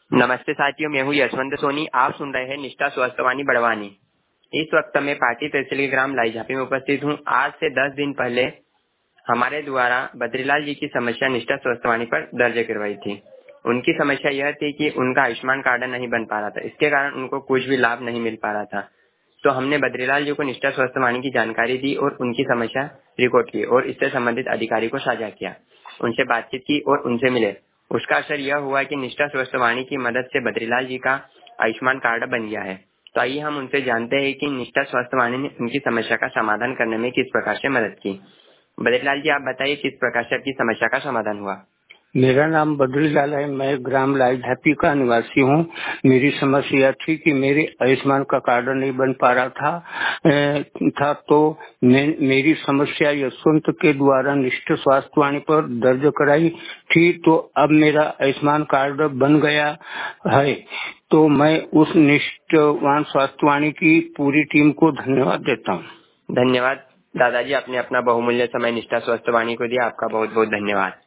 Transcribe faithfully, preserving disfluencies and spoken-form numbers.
नमस्ते साथियों, मैं हूँ यशवंत सोनी। आप सुन रहे हैं निष्ठा स्वास्थ्यवाणी बड़वानी। इस वक्त मैं पाटी तहसील के ग्राम लाईझापी में उपस्थित हूँ। आज से दस दिन पहले हमारे द्वारा बद्रीलाल जी की समस्या निष्ठा स्वास्थ्यवाणी पर दर्ज करवाई थी। उनकी समस्या यह थी कि उनका आयुष्मान कार्ड नहीं बन पा रहा था, इसके कारण उनको कुछ भी लाभ नहीं मिल पा रहा था। तो हमने बद्रीलाल जी को निष्ठा स्वास्थ्यवाणी की जानकारी दी और उनकी समस्या रिकॉर्ड की और इससे संबंधित अधिकारी को साझा किया, उनसे बातचीत की और उनसे मिले। उसका असर यह हुआ कि निष्ठा स्वास्थ्यवाणी की मदद से बद्रीलाल जी का आयुष्मान कार्ड बन गया है। तो आइए हम उनसे जानते हैं कि निष्ठा स्वास्थ्यवाणी ने उनकी समस्या का समाधान करने में किस प्रकार से मदद की। बद्रीलाल जी, आप बताइए किस प्रकार से आपकी समस्या का समाधान हुआ। मेरा नाम बद्रीलाल है। मैं ग्राम लाईझापी का निवासी हूँ। मेरी समस्या थी कि मेरे आयुष्मान का कार्ड नहीं बन पा रहा था ए, था तो मैं मेरी समस्या यशवंत के द्वारा निष्ठा स्वास्थ्यवाणी पर दर्ज कराई थी। तो अब मेरा आयुष्मान कार्ड बन गया है। तो मैं उस निष्ठावान स्वास्थ्यवाणी की पूरी टीम को धन्यवाद देता हूँ। धन्यवाद दादाजी, आपने अपना बहुमूल्य समय निष्ठा स्वास्थ्यवाणी को दिया। आपका बहुत बहुत धन्यवाद।